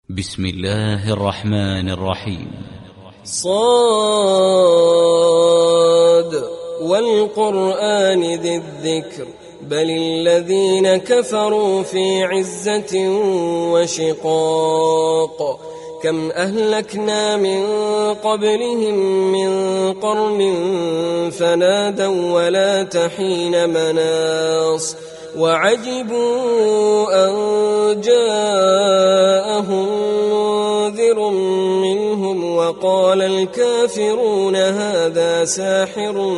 بسم الله الرحمن الرحيم. صاد والقرآن ذي الذكر بل الذين كفروا في عزة وشقاق كم أهلكنا من قبلهم من قرن فنادوا ولا تحين مناص وعجبوا أن جاءهم منذر منهم وقال الكافرون هذا ساحر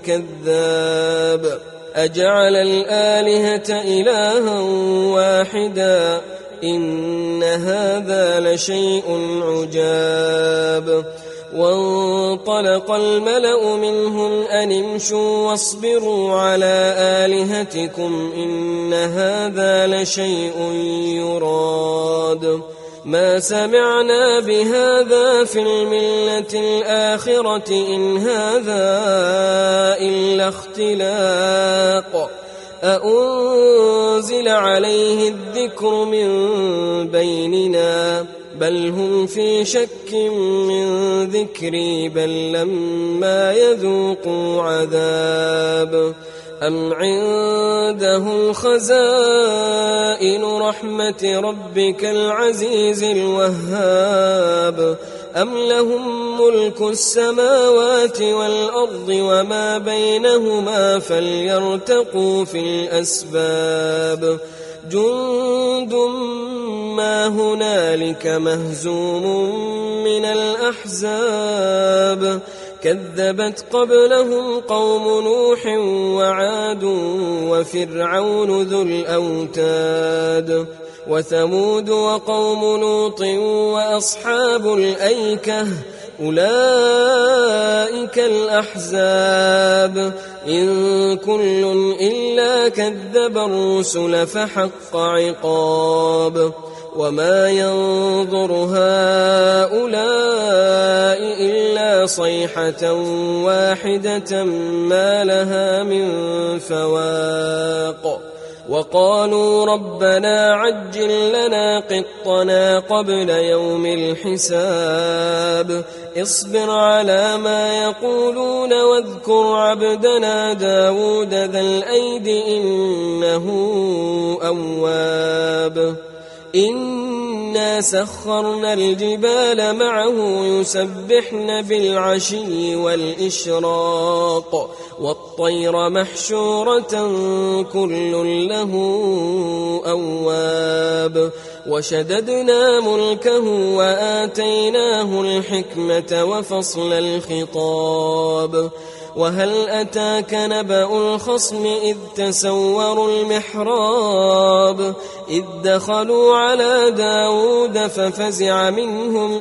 كذاب أجعل الآلهة إلها واحدا إن هذا لشيء عجاب وانطلق الملأ منهم أن امشوا واصبروا على آلهتكم إن هذا لشيء يراد ما سمعنا بهذا في الملة الآخرة إن هذا إلا اختلاق أأنزل عليه الذكر من بيننا بل هم في شك من ذكري بل لما يذوقوا عذاب أم عندهم خزائن رحمة ربك العزيز الوهاب أم لهم ملك السماوات والأرض وما بينهما فليرتقوا في الأسباب جند ما هنالك مهزوم من الأحزاب كذبت قبلهم قوم نوح وعاد وفرعون ذو الأوتاد وثمود وقوم لوط وأصحاب الأيكة أولئك الأحزاب إن كل إلا كذب الرسل فحق عقاب وما ينظر هؤلاء إلا صيحة واحدة ما لها من فواق وقالوا ربنا عجل لنا قطنا قبل يوم الحساب اصبر على ما يقولون واذكر عبدنا داود ذا الأيد إنه أواب إنا سخرنا الجبال معه يسبحن بالعشي والإشراق والطير محشورة كل له أواب وشددنا ملكه وآتيناه الحكمة وفصل الخطاب وهل أتاك نبأ الخصم إذ تسوروا المحراب إذ دخلوا على داود ففزع منهم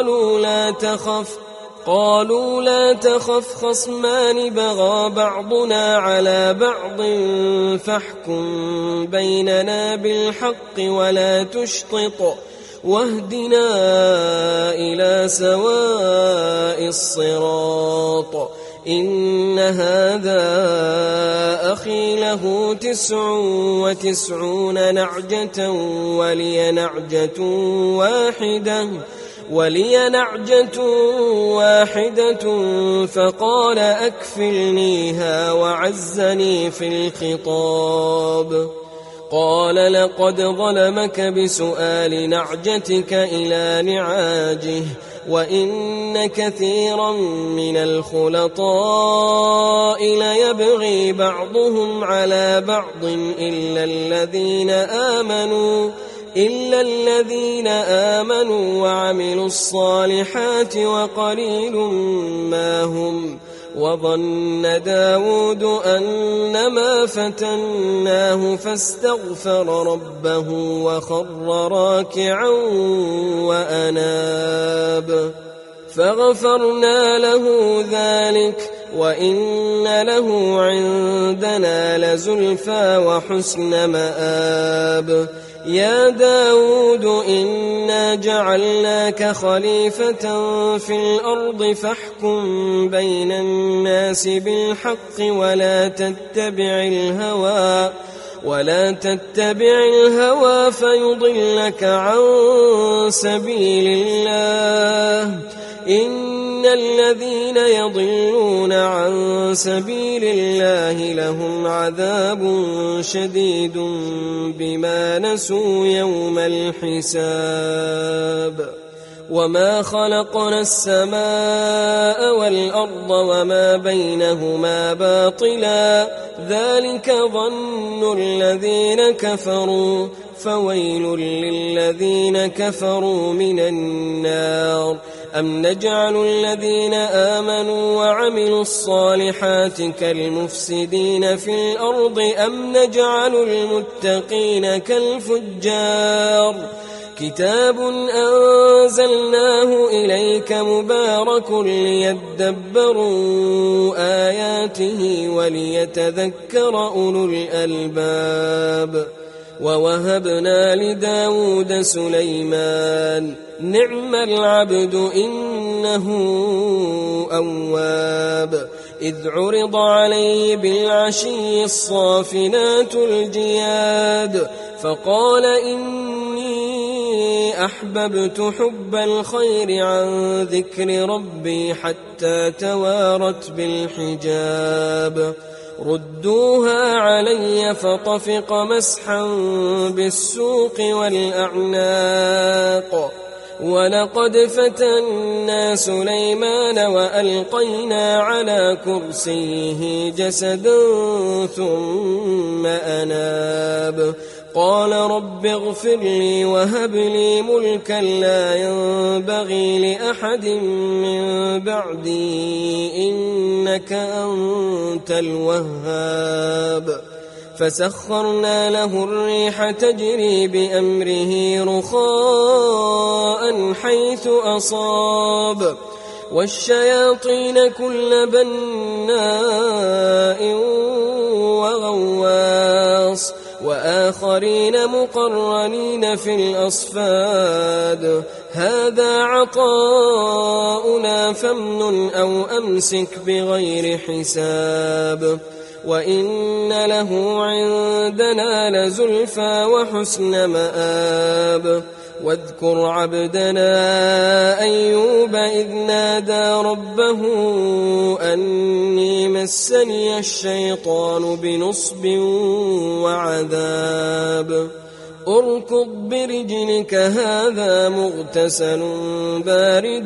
قالوا لا تخف خصمان بغى بعضنا على بعض فاحكم بيننا بالحق ولا تشطط واهدنا إلى سواء الصراط إن هذا أخي له 99 نعجة ولي نعجة واحدة فقال أكفلنيها وعزني في الخطاب قال لقد ظلمك بسؤال نعجتك إلى نعاجه وإن كثيرا من الخلطاء ليبغي بعضهم على بعض إلا الذين آمنوا وعملوا الصالحات وقليل ما هم وظن داود أنما فتناه فاستغفر ربه وخر راكعا وأناب فغفرنا له ذلك وإن له عندنا لزلفى وحسن مآب يا داود إنا جعلناك خليفة في الأرض فاحكم بين الناس بالحق ولا تتبع الهوى فيضلك عن سبيل الله إن الذين يضلون عن سبيل الله لهم عذاب شديد بما نسوا يوم الحساب وما خلقنا السماء والأرض وما بينهما باطلا ذلك ظن الذين كفروا فويل للذين كفروا من النار أم نجعل الذين آمنوا وعملوا الصالحات كالمفسدين في الأرض أم نجعل المتقين كالفجار كتاب أنزلناه إليك مبارك ليدبروا آياته وليتذكر أولو الألباب ووهبنا لداود سليمان نعم العبد إنه أواب إذ عرض عليه بالعشي الصافنات الجياد فقال إني أحببت حب الخير عن ذكر ربي حتى توارت بالحجاب ردوها علي فطفق مسحا بالسوق والأعناق ولقد فتنا سليمان وألقينا على كرسيه جسدا ثم أناب قال رب اغفر لي وهب لي ملكا لا ينبغي لأحد من بعدي إنك أنت الوهاب فسخرنا له الريح تجري بأمره رخاء حيث أصاب والشياطين كل بناء وغواص وآخرين مقرنين في الأصفاد هذا عطاؤنا فامنن أو أمسك بغير حساب وإن له عندنا لزلفى وحسن مآب واذكر عبدنا أيوب إذ نادى ربه أني مسني الشيطان بنصب وعذاب اركض برجلك هذا مغتسل بارد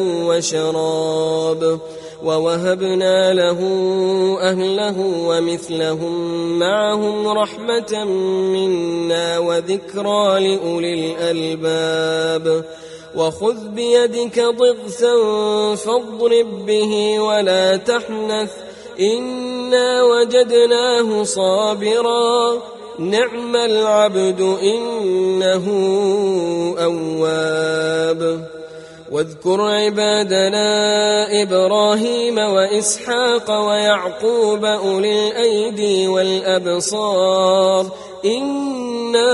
وشراب ووهبنا له أهله ومثلهم معهم رحمة منا وذكرى لأولي الألباب وخذ بيدك ضغثا فاضرب به ولا تحنث إنا وجدناه صابرا نعم العبد إنه أواب واذكر عبادنا إبراهيم وإسحاق ويعقوب أولي الأيدي والأبصار إنا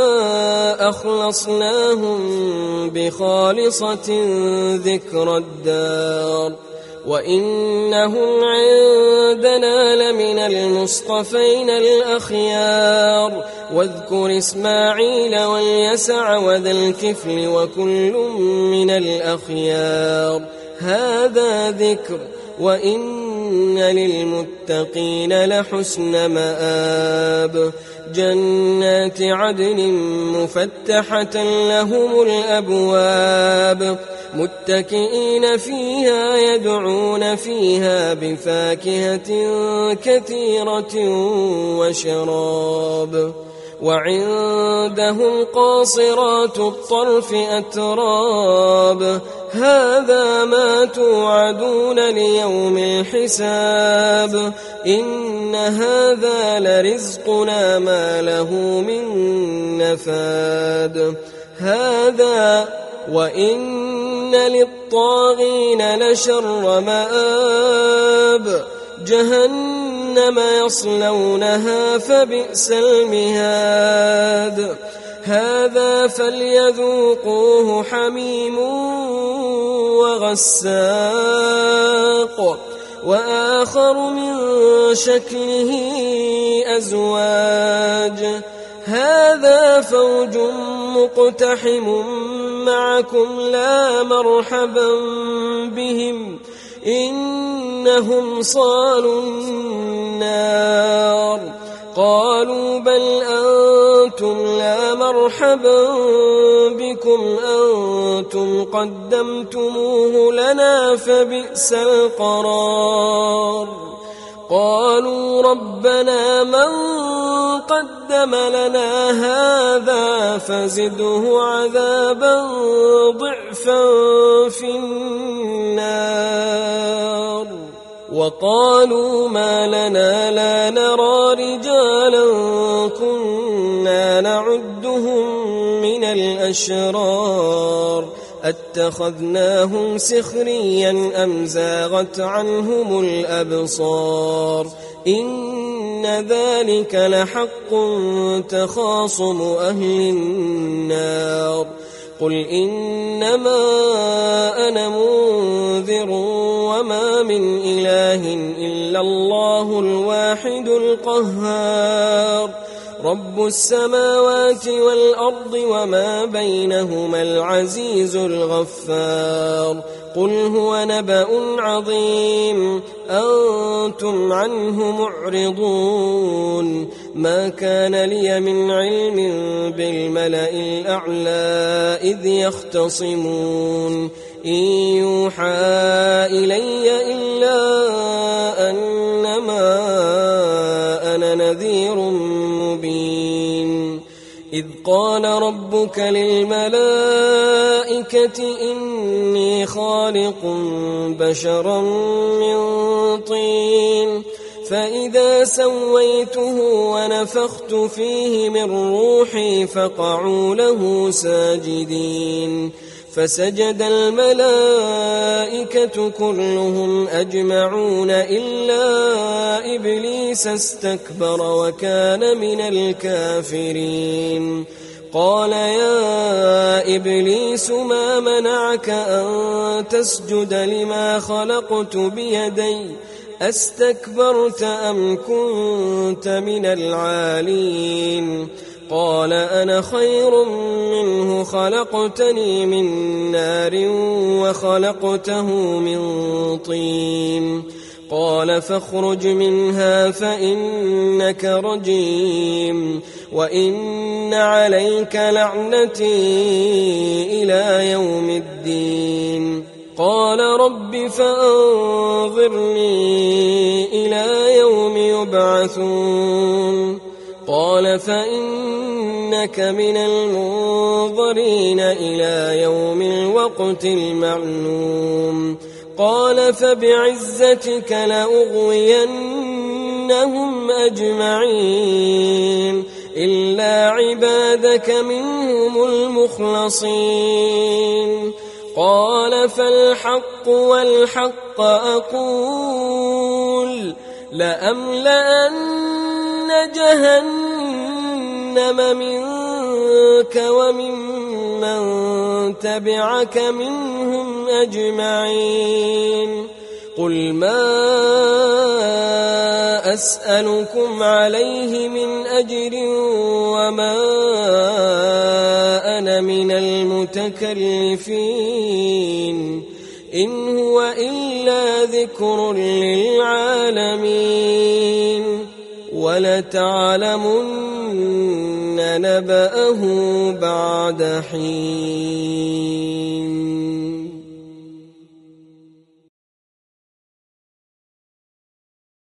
أخلصناهم بخالصة ذكر الدار وإنهم عندنا لمن المصطفين الأخيار واذكر إسماعيل واليسع وذا الكفل وكل من الأخيار هذا ذكر وإن للمتقين لحسن مآب جنات عدن مفتحة لهم الأبواب متكئين فيها يدعون فيها بفاكهة كثيرة وشراب وعندهم قاصرات الطرف أتراب هذا ما توعدون ليوم الحساب إن هذا لرزقنا ما له من نفاد هذا وإن للطاغين لشر مآب جهنم يصلونها فبئس المهاد هذا فليذوقوه حميم وغساق وآخر من شكله أزواج هذا فوج مقتحم معكم لا مرحبا بهم إنهم صالوا النار. قالوا بل أنتم لا مرحبا بكم أنتم قدمتموه لنا فبئس القرار. قالوا ربنا من قدم لنا هذا فزده عذابا ضعفا في النار. وقالوا ما لنا لا نرى رجالا كنا نعدهم من الأشرار اتخذناهم سخريا أم زاغت عنهم الأبصار إن ذلك لحق تخاصم أهل النار. قل إنما أنا منذر وما من إله إلا الله الواحد القهار رب السماوات والأرض وما بينهما العزيز الغفار. قل هو نبأ عظيم أنتم عنه معرضون. ما كان لي من علم بالملأ الأعلى إذ يختصمون إن يوحى إلي إلا أنما أنا نذير مبين. إذ قال ربك للملائكة إني خالق بشرا من طين فإذا سويته ونفخت فيه من روحي فقعوا له ساجدين. فسجد الملائكة كلهم أجمعون إلا إبليس استكبر وكان من الكافرين. قال يا إبليس ما منعك أن تسجد لما خلقت بيدي أستكبرت أم كنت من العالين؟ قال أنا خير منه خلقتني من نار وخلقته من طين. قال فاخرج منها فإنك رجيم وإن عليك لعنتي إلى يوم الدين. قال رب فأنظرني إلى يوم يبعثون. قال فإنك من المنظرين إلى يوم الوقت المعلوم. قال فبعزتك لأغوينهم أجمعين إلا عبادك منهم المخلصين. قال فالحق والحق أقول لأملأن جهنم منك وممن تبعك منهم أجمعين. قل ما أسألكم عليه من أجر وما أنا من المتكلفين إن هو إلا ذكر للعالمين. ولتعلمن نبأه بعد حين.